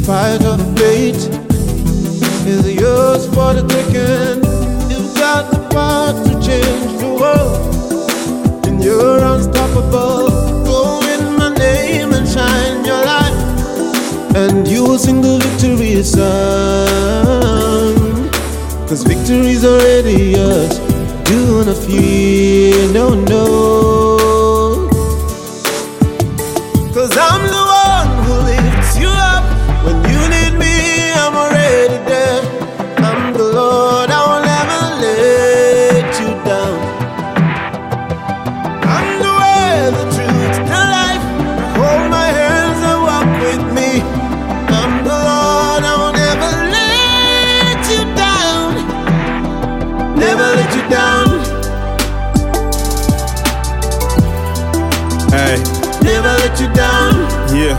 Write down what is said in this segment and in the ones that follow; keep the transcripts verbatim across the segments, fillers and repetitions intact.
fight of fate is yours for the taking. You've got the power to change the world, and you're unstoppable. Go in my name and shine your light, and you will sing the victory song. Cause victory's already yours. Do not fear, no, no. Cause I'm the one who lifts you up. When you need me, I'm already there. I'm the Lord, I will never let you down. I'm the way, the truth, the life. Hold my hands and walk with me. I'm the Lord, I will never let you down. Never let you down. Hey. Never let you down. Yeah.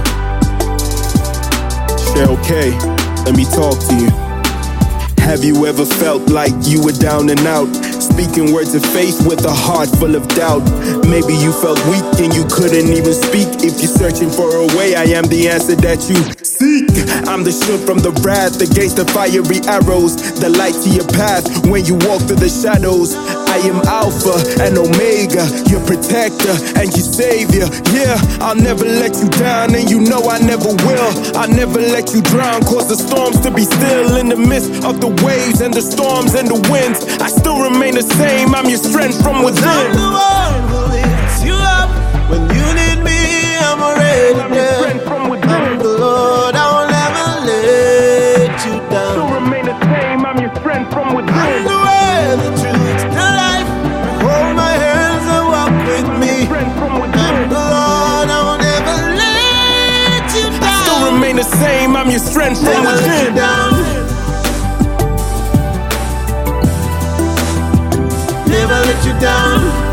Cheryl K, let me talk to you. Have you ever felt like you were down and out? Speaking words of faith with a heart full of doubt. Maybe you felt weak and you couldn't even speak. If you're searching for a way, I am the answer that you seek. I'm the shield from the wrath against the fiery arrows, the light to your path when you walk through the shadows. I am Alpha and Omega, your protector and your savior. Yeah, I'll never let you down, and you know I never will. I'll never let you drown, cause the storms to be still. In the midst of the waves and the storms and the winds, I still remain the same. I'm your strength from within. I'm the one who lifts you up. When you need me, I'm already I'm your there. strength from within. I'm the Lord, I will never let you down. Still remain the same. I'm your strength from within. I'm the way, the truth, the life. Hold my hands and walk with me. I'm the Lord, I will never let you down. I still remain the same. I'm your strength from Never let you within. down. Never let you down.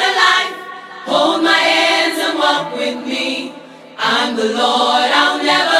Hold my hands and walk with me. I'm the Lord, I'll never